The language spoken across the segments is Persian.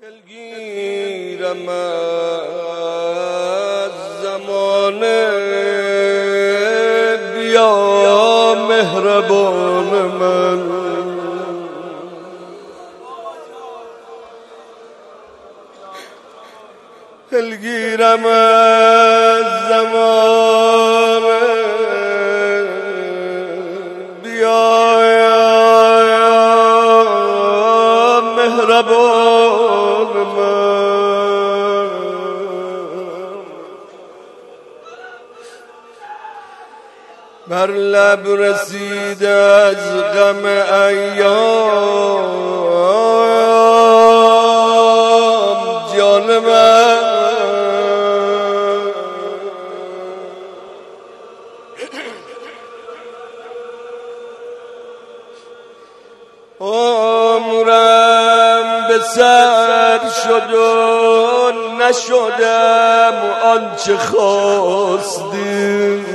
دلگیرم از زمانه بیا مهربان من، دلگیرم از زمانه بیا مهربان من، بر لب رسید از غم ایام جان من، عمرم به سر شد و نشدم آنچه خواستی،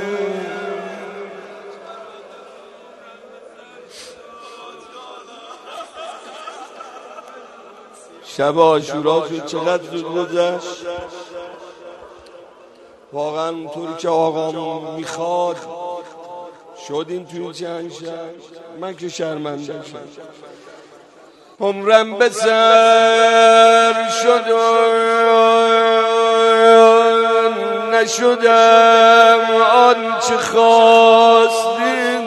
شب عاشورا شد چقدر زود گذشت. واقعا طوری که آقام میخواد شدیم تو این چند شب، من که شرمنده شدم. عمرم به سر شد و نشدم آنچه خواستی،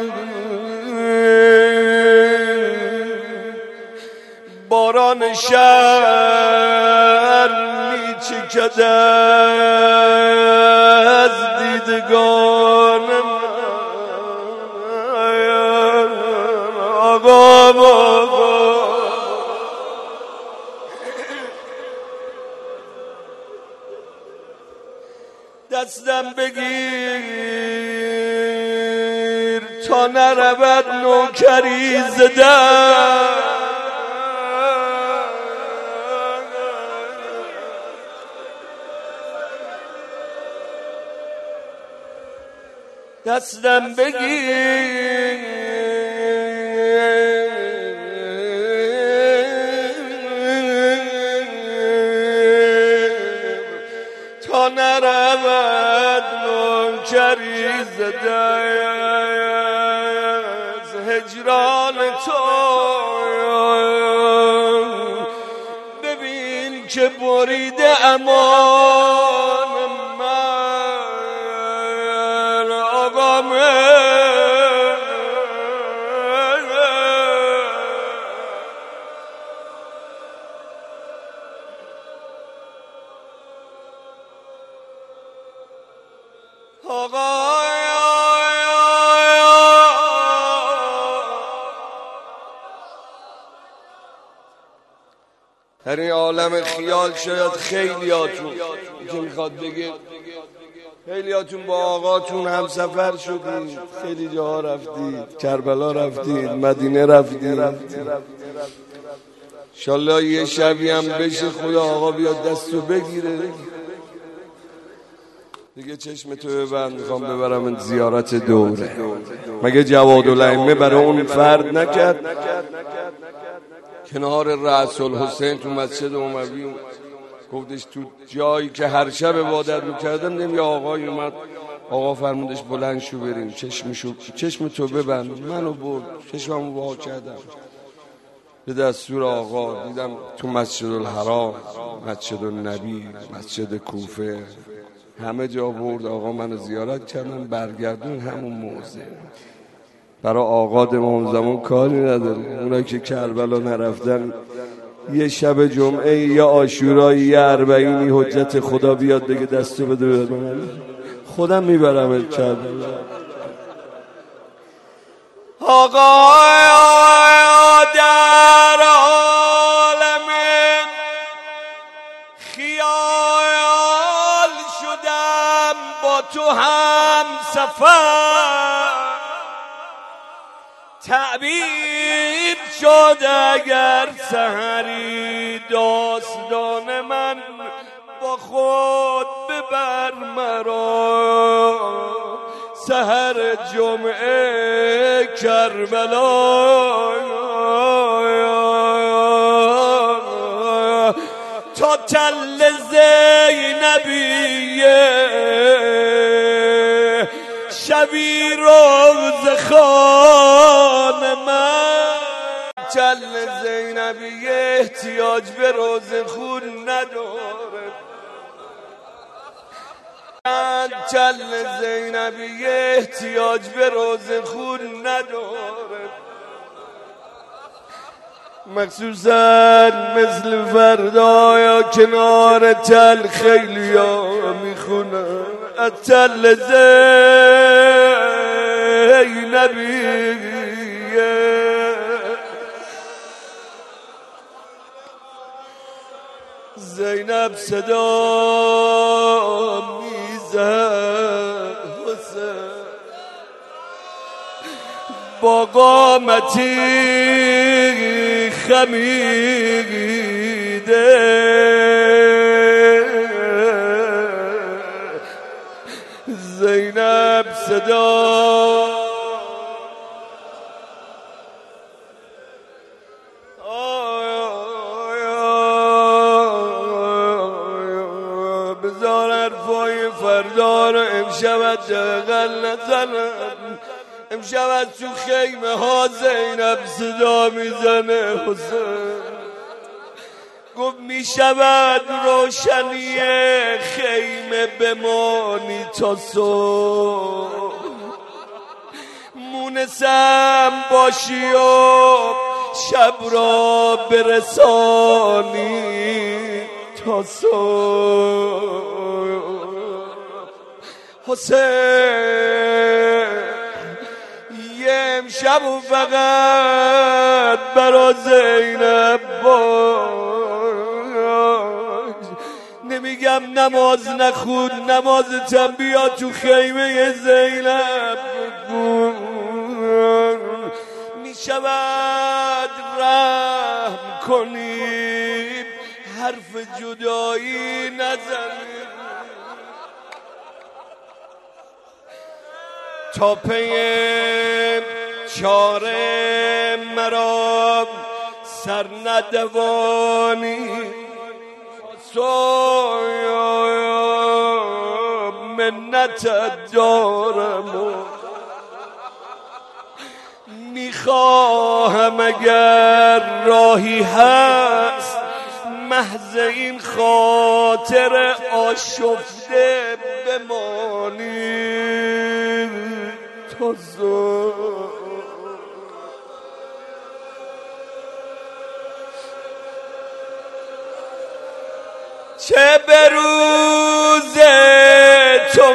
باران شهر میچکد از دیدگان من، آقا دستم بگیر تا نرود نوکری زدن، دستم بگیر تا نرود نوکری زده از هجران تو، ببین که بریده امان من، آقا من آقا در این عالم خیال شاید خیلیاتون که میخواد بگه خیلیاتون با آقاتون هم سفر شدید، خیلی جاها رفتید، کربلا رفتید، مدینه رفتید. انشالله یه شبی هم بشه خدا آقا بیاد دستو بگیره دیگه چشم تو ببند، میخوام ببرم زیارت دوره. مگه جوادالائمه برای اون فرد نکرد کنار رأس الحسین تو مسجد اموی، گفتش تو جایی که هر شب عبادت میکردم نمی آقای اومد، آقا فرمودش بلند شو بریم، چشم تو ببند، منو برد، چشممو وا کردم به دستور آقا، دیدم تو مسجد الحرام، مسجد النبی، مسجد کوفه، همه جا برد آقا منو زیارت کردن، برگردون همون موضع. برای آقا امام زمان کاری نداره، اونا که کربلا نرفتن یه شب جمعه یا عاشورایی یا اربعینی حجت خدا بیاد بگه دستو بده من خودم میبرم کربلا. آقا در عالم خیال شدم با تو هم سفر، تعبیر شد اگر سحری داستان من، با خود ببر مرا سحر جمعه کربلا. تا تل زینبیه شبی روز خان من تل زینبیه احتیاج به روز خون نداره تل زینبیه احتیاج به روز خون نداره مخصوصا مثل فردا یا کنار تل خیلی ها میخونن تل زینبیه زینب صدا میزد حسین با قامتی خمیده زینب صدا بذار حرفای فردا رو امشب دقل نزنم امشب تو خیمه ها زینب صدا میزنه حسین گفت میشود روشنی خیمه بمانی تا صبح مونسم باشی و شب را برسانی تا صبح حسین امشب و فقط برا زینب باش نمیگم نماز نخون نمازتم بیا تو خیمه زینب میشود رحم کنیم حرف جدایی نزنیم تا پی چاره مرا سر ندوانی منت دارم میخواهم اگر راهی هست محض این خاطر آشفته بمانی چه به روز تو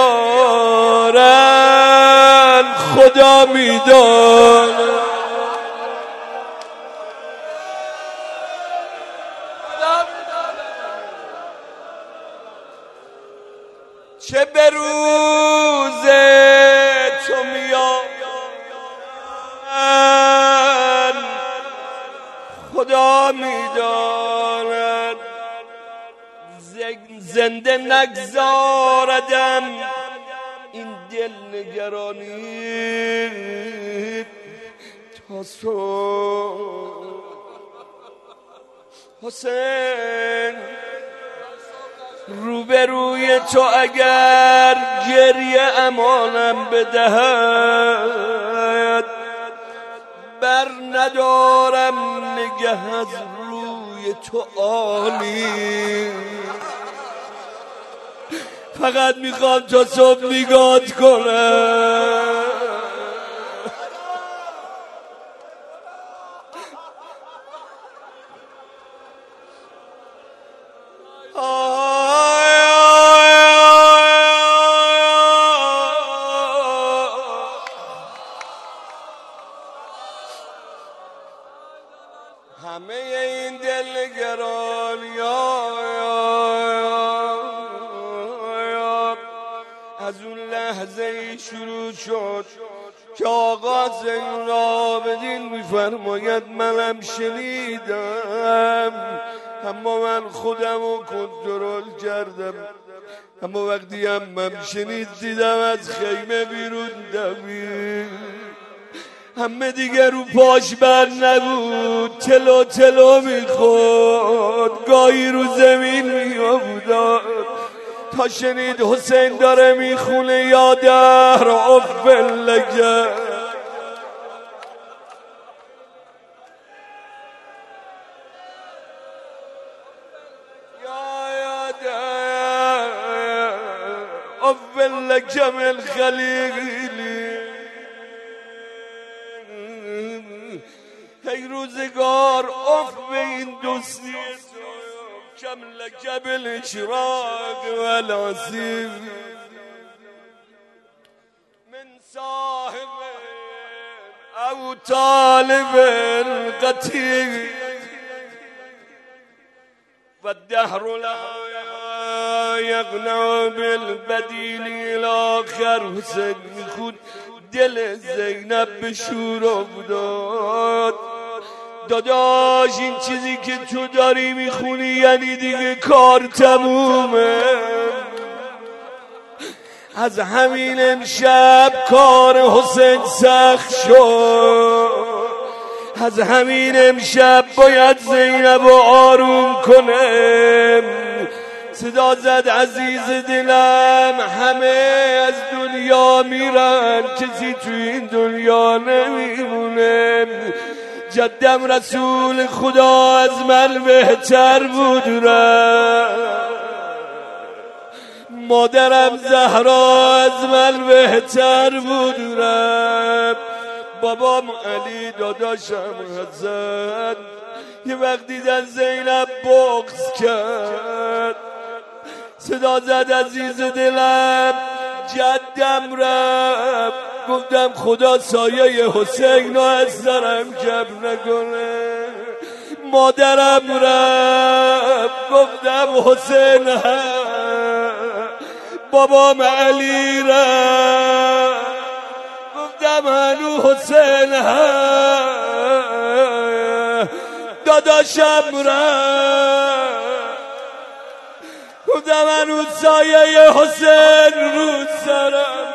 میارن خدا میداند چه به روز تو میارن خدا میداند زنده نگذاردم این دل نگرانی تا صبح حسین روبروی تو اگر گریه امانم بدهد بر ندارم نگه از روی تو عالی فقط میخوام تا صبح نگات کنم همه این دلنگرانی از اون لحظه ای شروع شد که آقا زین العابدین میفرماید منم شنیدم اما من خودم رو کنترل کردم اما وقتی هم من شنید دیدم از خیمه بیرون دوید همه دیگه رو پاش بر نبود تلو تلو میخورد افتاد گاهی رو زمین می افتاد تا شنید حسین داره میخونه یا دهر افل لگه افل لگه من خلیلی ای روزگار اف به این دوستی کم لکه بالاشراق والعصیب من صاحب او طالب قتیل والدهر لا یقنع بالبدیل الاخر حسین میخون دل زینب به شور افتاد داداش این چیزی که تو داری میخونی یعنی دیگه کار تمومه از همین امشب کار حسین سخت شد از همین امشب باید زینب رو آروم کنه صدا زد عزیز دلم همه از دنیا میرن کسی تو این دنیا نمیمونه جدم رسول خدا از من بهتر بود مادرم زهرا از من بهتر بود بابام علی داداشم حسن یه وقت دیدن زینب بغض کرد صدا زد عزیز دلم جدم رفت گفتم خدا سایه حسین رو از سرم کم نکنه مادرم رفت گفتم حسین بابام علی رفت گفتم هنو حسین داداشم رفت گفتم هنو سایه حسین رو سرمه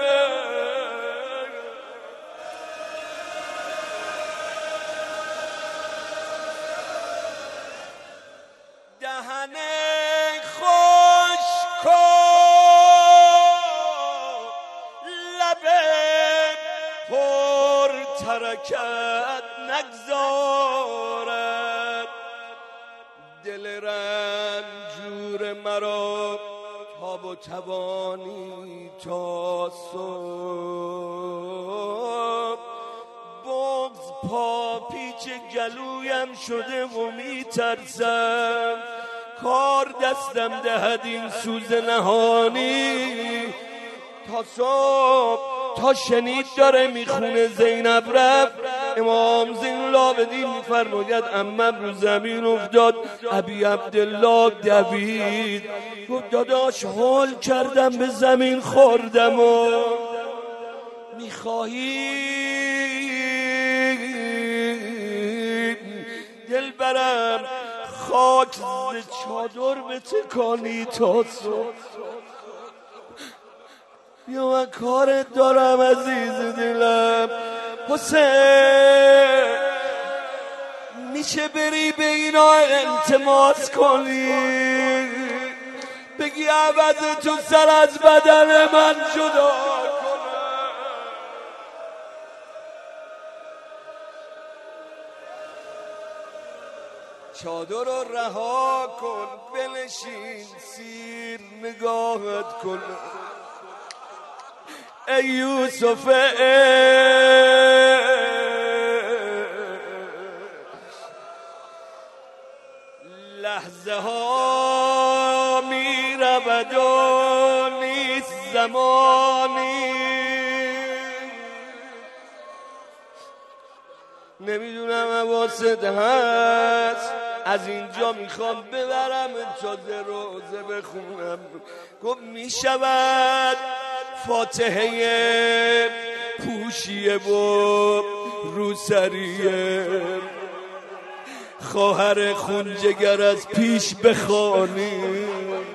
دهنه خوش کن لبه پر ترکت نگذارد دل رنجور مرا تاب و توانی تا صبح بغض پا پیچ گلویم شده و میترسم کار دستم دهد این سوز نهانی تا صبح تا شنید داره میخونه زینب رفت امام زین العابدین میفرماید عمم رو زمین افتاد ابی عبدالله دوید گفت داداش حال کردم به زمین خوردم و میخواهی دل برم خاک ز چادر بتکانی تا صبح بیا من کارت دارم عزیز دلم حسین میشه بری به اینا التماس کنی بگی عوض تو سر از بدن من جدا چادر رو رها کن بنشین سیر نگاهت کن ای یوسف لحظه ها می رود و نیست زمانی نمیدونم حواست هست از اینجا میخوام ببرم تازه روزه بخونم گفت میشود فاتحه پوشیه و روسریه خواهر خونجگر از پیش بخوانی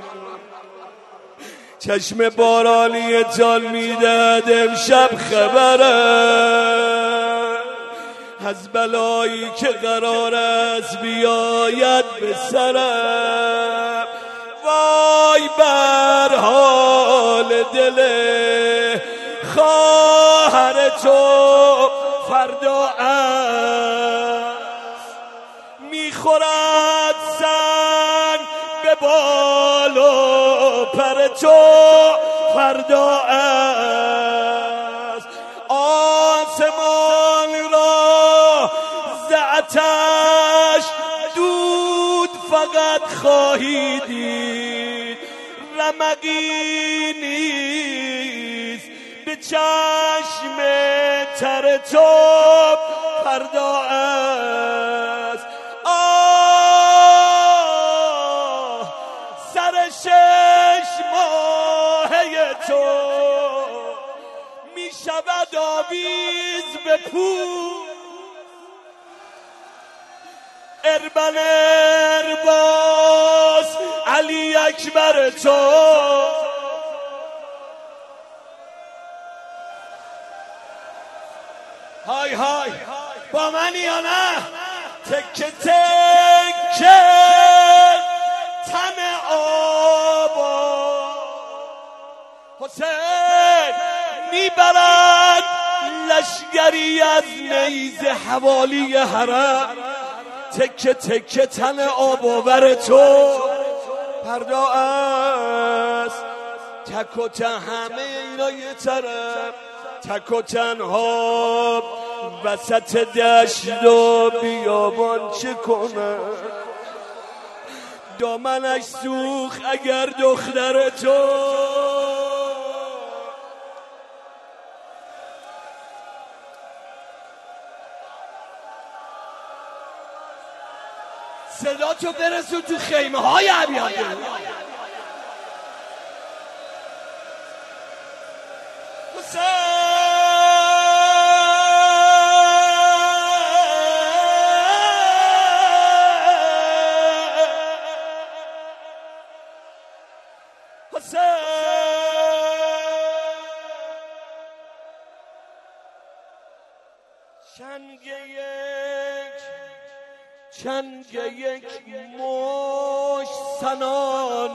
چشم بارانی تان میدهد امشب خبره از بلایی که قرار است بیاید به سرم. وای بر حال دل خواهر تو فردا است، میخورد سنگ به بال و پر تو فردا است. آسمان را ز آتش دود فقط خواهی دید، رمقی نیست به چشم تر تو فردا است. آه سر 6 ماهه تو می شود آویز به پول، اربن ارباز علی اکبر تو. های های با منی یا نه؟ تکه تکه تن آبا حسین میبرد لشگری از نیزه حوالی حرم، تکه تکه تن آباور تو فردا است. تک و همه اینا یه طرف، تک و تنها وسط دشت و بیابان چه کنم؟ دامنش سوخ اگر دختر تو. صدا تو برسون تو خیمه های عبیاده. چنگ یک مشت سنان،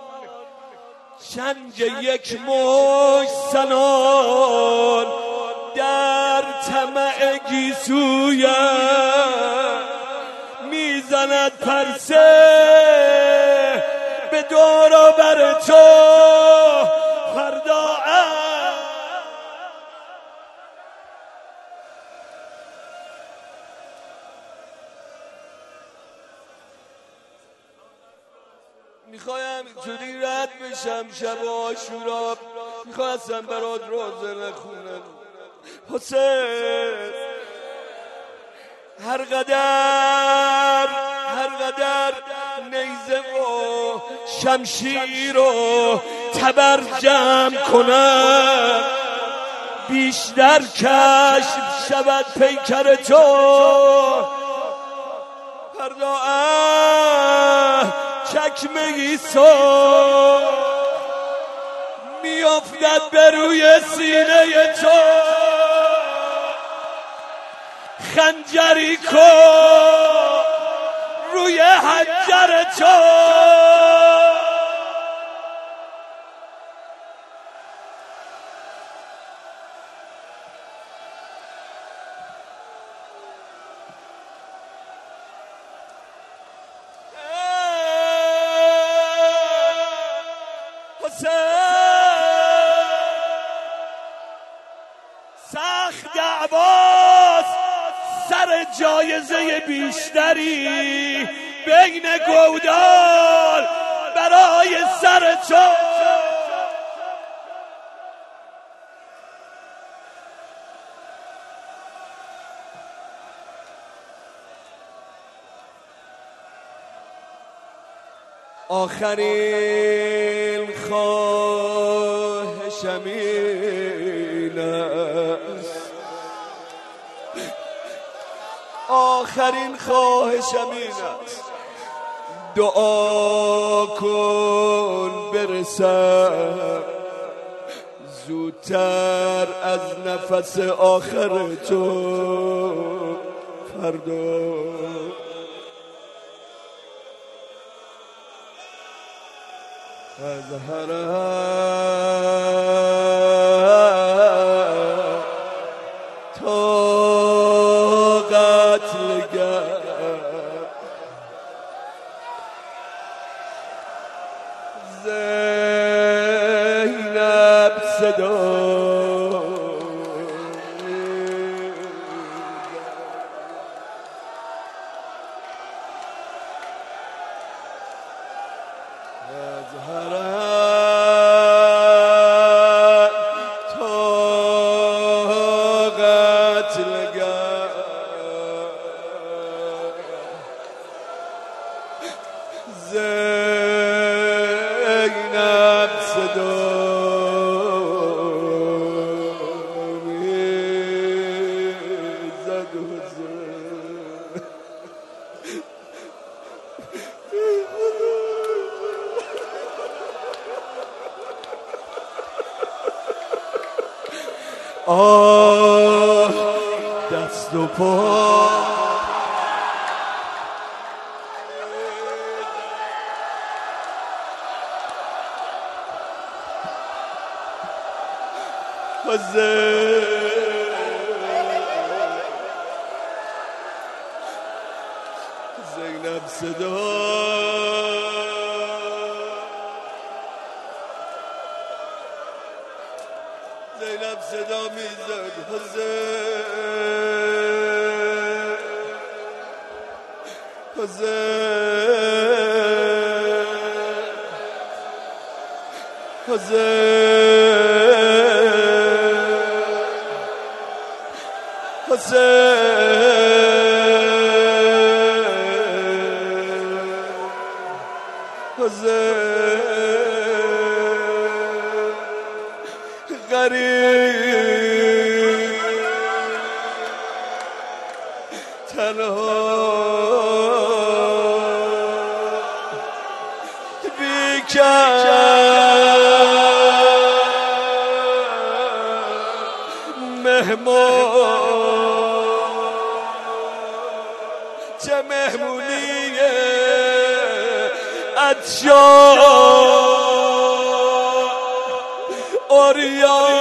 چنگ یک مشت سنان در طمع گیسویم میزند پرسه به دور و بر تو فردا. میخوایم اینطوری رد بشم شب عاشورا، میخواستم برات روزه نخونم حسین. هر قدر نیزه و شمشیر و تبر جمع کنم، بیشتر کشف شود پیکر تو فردا. چکمه ایسا میافتد به روی سینه تو، خنجری کن روی حنجر تو. سخت دعواست سر جایزه بیشتری بین گودال برای سر تو. آخرین خواهشم این است، آخرین خواهشم این است، دعا کن برسم زودتر از نفس آخر تو. فردا از حرم تا قتلگر زینب صدا از حرم تا قتلگر زینب صدا میزد و آه دست و پا زینب صدا زینب صدا میزد غریب تنها مهمان چه مهمونیه عطشان اوریا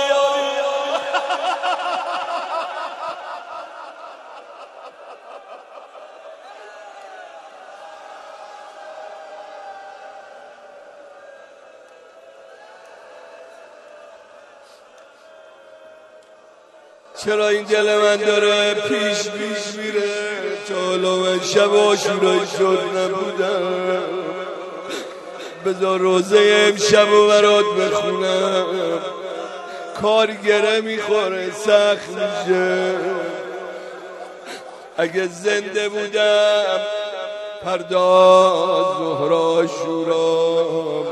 چرا این دل من داره پیش میره چالو شب آشورا شد نبودم بذار روزه امشب و برات بخونم کارگره میخوره سخت میشه اگه زنده بودم پرداز ظهر آشورا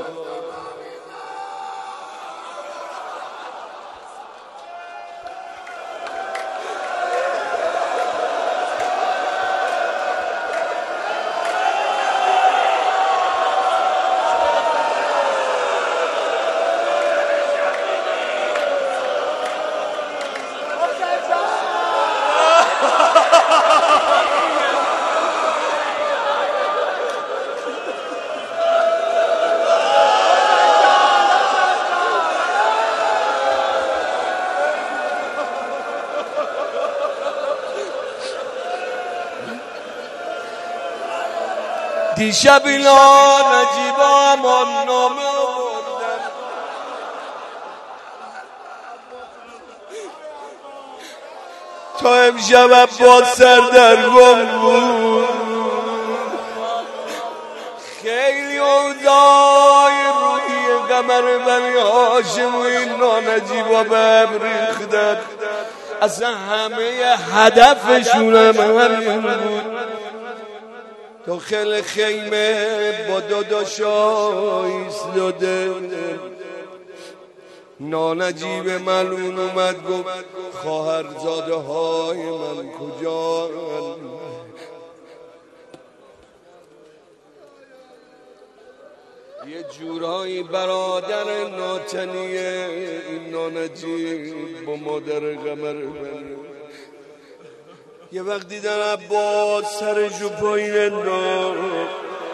دیشب اینا نجیبا من نامه آوردن تا امشب با سردرگم بود خیلی اوضاع روی قمر بنی هاشم و اینا نجیبا به هم ریختن اصلا همه هدفشون همین بود داخل خیمه با داداشا ایستاده نانجیب ملعون اومد گفت خواهرزاده های من کجا یه جورایی برادر ناتنیه این نانجیب با مادر قمر یه وقت دیدن عباس سرشو پایین انداخت،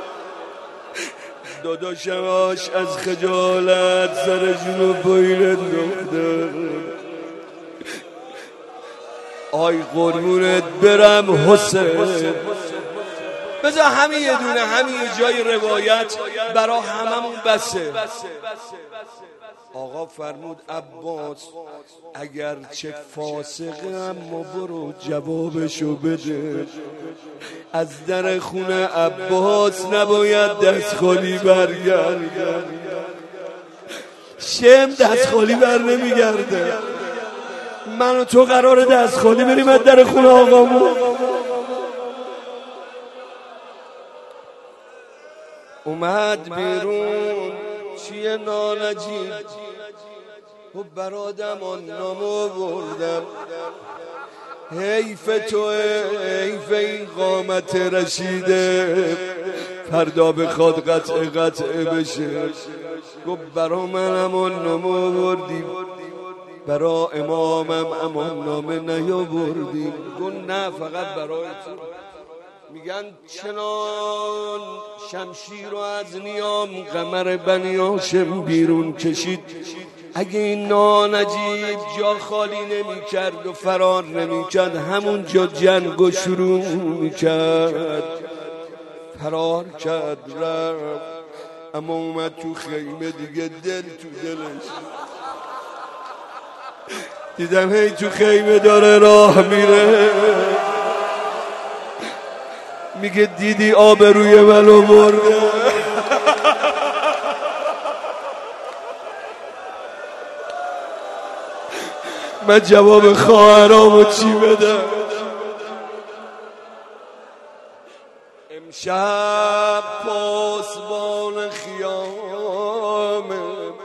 داداشماش از خجالت سرشونو پایین انداختن. آی قربونت برم حسین، بذار همین یه دونه همین جای روایت برا هممون بسه. آقا فرمود عباس اگر چه فاسقه اما برو جوابشو بده. از در خونه عباس نباید دست خالی برگرد. شم دست خالی بر نمیگرده. من و تو قراره دست خالی بریم از در خونه آقامون. اومد بیرون چیه نانجیب و برادمان نامو بردم. حیف توه، حیف این قامت رشیده، فردا بخواد قطعه بشه. گفت برا من امان نامو بردیم، برا امامم امان نامه نیاوردیم. گفت نه فقط برای تو. میگن چنان شمشیر رو از نیام قمر بنی هاشم بیرون کشید. اگه این نانجیب جا خالی نمی کرد و فرار نمی کرد، همون جا جنگو شروع می کرد. فرار کرد رفت، اما اومد تو خیمه دیگه دل تو دلش. دیدم هی تو خیمه داره راه میره، میگه دیدی آبروی منو برده. من جواب خواهرامو چی بدم؟ امشب پاسبان خیامه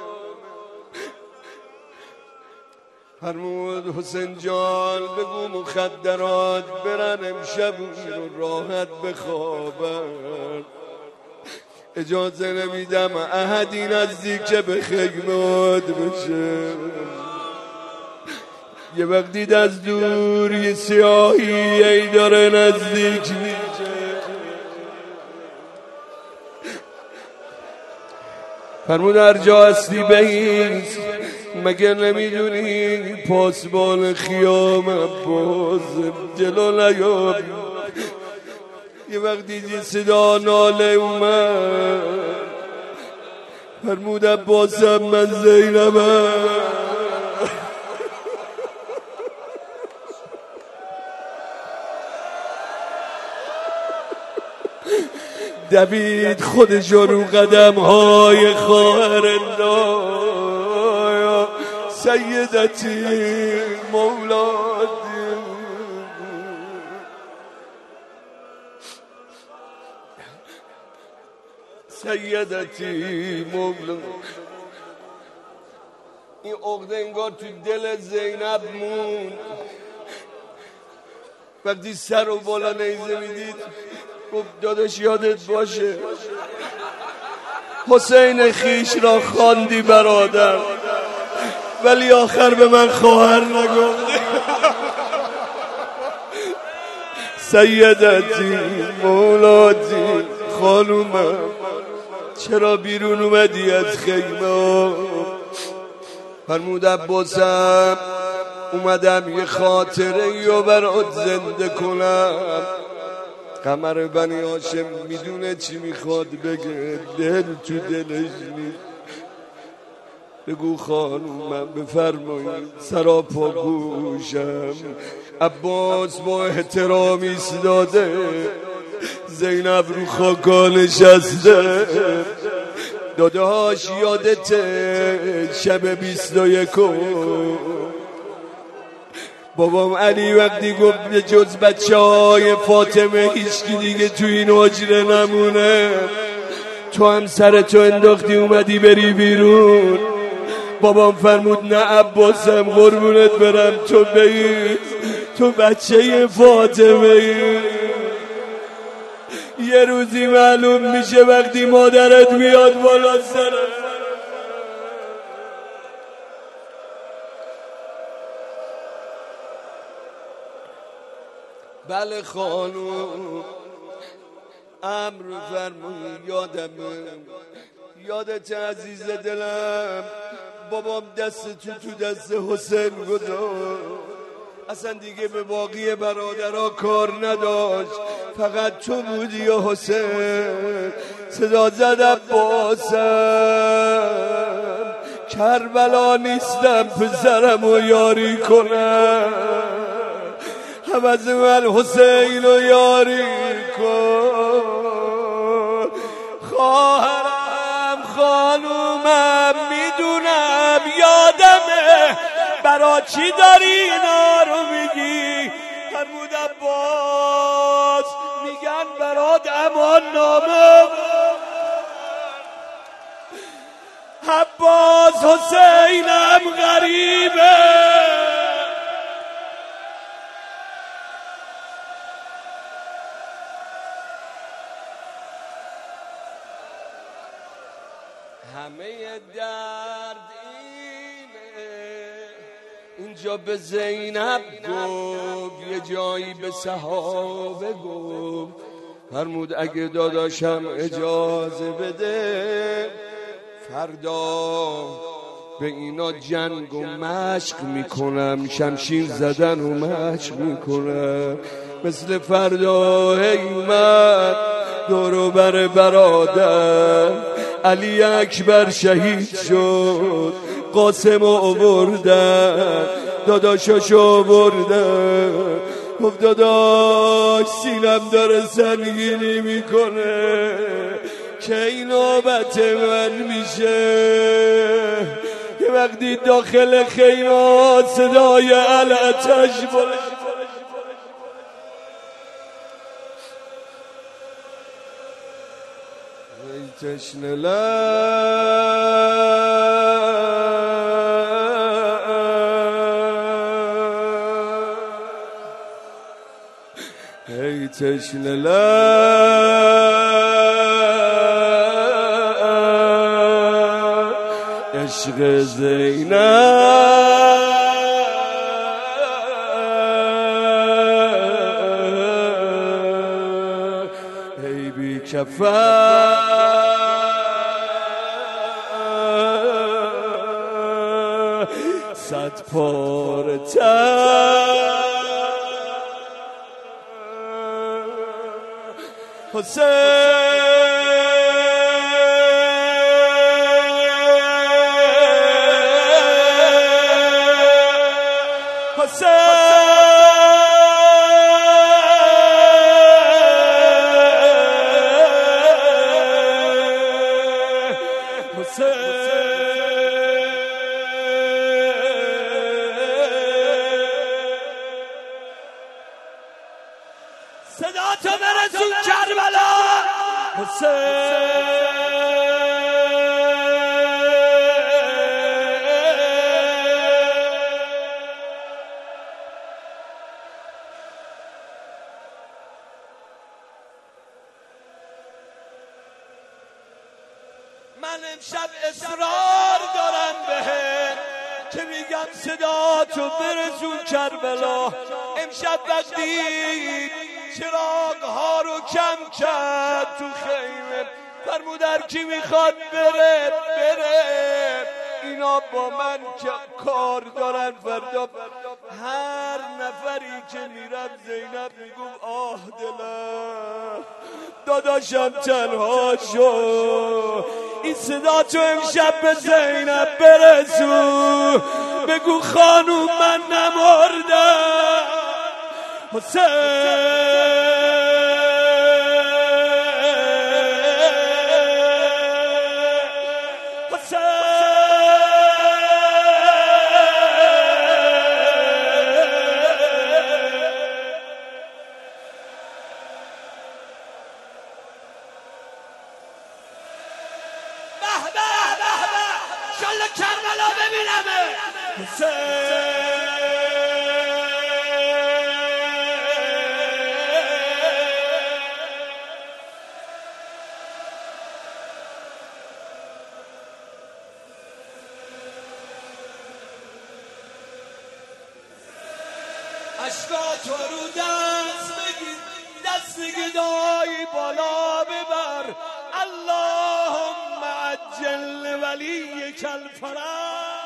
فرمود حسین جان بگو مخدرات برن امشب رو راحت بخوابن. اجازه نمیدم احدی نزدیک به خیمات بشه. یه وقت دید از دور یه سیاهی ای داره نزدیک میشه. فرمود هر جا هستی بایست، مگه نمیدونی پاسبان خیام عباس جلو نیاب. یه وقت دیدی صدا ناله اومد، فرمود عباسم من زینبم. دوید خودشو رو قدم های خواهر الله سیدتی مولادی. سیدتی مولادی. این عقده انگار تو دل زینب موند. وقتی سر و بالا نیزه میدید گفت داداش یادت باشه حسین خیش را خواندی برادر، ولی آخر به من خواهر نگفتی. سیدتی مولادی خانومم چرا بیرون اومدی از خیمه؟ فرمود عباسم اومدم یه خاطره یا برات زنده کنم. قمر بنی هاشم میدونه چی میخواد بگه، دل تو دلش نیست. بگو خانومم بفرمایید سراپا گوشم. عباس با احترام ایستاده، زینب رو خاکا نشسته. داداش یادته شب 21 بابام علی وقتی گفت جز بچه های فاطمه هیچکی دیگه تو این حجره نمونه، تو هم سرتو انداختی اومدی بری بیرون. بابام فرمود نه عباسم قربونت برم تو بیست، تو بچه فاطمه. یه روزی معلوم میشه وقتی مادرت میاد بالا سرت. بله خانوم امر فرمایی. یادت عزیز دلم بابام دست تو دست حسین گذاشت، اصلا دیگه به باقی برادرها کار نداشت، فقط تو بودی یا حسین. صدا زد عباسم کربلا نیستم پسرم و یاری کنم، عوض من حسین و یاری کن. خواهرم خانومم میدونم یادمه، برا چی داری اینا رو میگی؟ فرمود عباس میگن برات امان نامه. عباس حسینم غریبه، همه درد اینه. اینجا به زینب گفت، یه جایی به صحابه گفت، فرمود اگه داداشم اجازه بده فردا به اینا جنگ و مشق میکنم، شمشیر زدن و مشق میکنم. مثل فردا اومد دورو بر برادر علی اکبر شهید شد، قاسم آوردن داداشاشو آوردن. گفت داداش سینم داره سنگینی میکنه که این نوبت من میشه. یه وقتی داخل خیمه صدای الاتش بلند، ای تشنه ای تشنه عشق زینب ای بی کفن صد پاره صدا تو برسون کربلا حسین. من امشب اصرار دارم بهت که میگم صدا تو برسون کربلا. امشب وقتی چراغ ها رو کم کرد تو خیمه، فرمود هر کی میخواد بره اینا با من کار دارن. فردا هر نفری که میرم زینب میگم آه دلم داداشم تنها شد. این صدا تو امشب به زینب برسون، بگو خانوم من نمردم. حسین انشالله کربلا ببینمه. اشکا تو رو دست دست گدایی بالا ببر اللهم عجل ولیک الفرج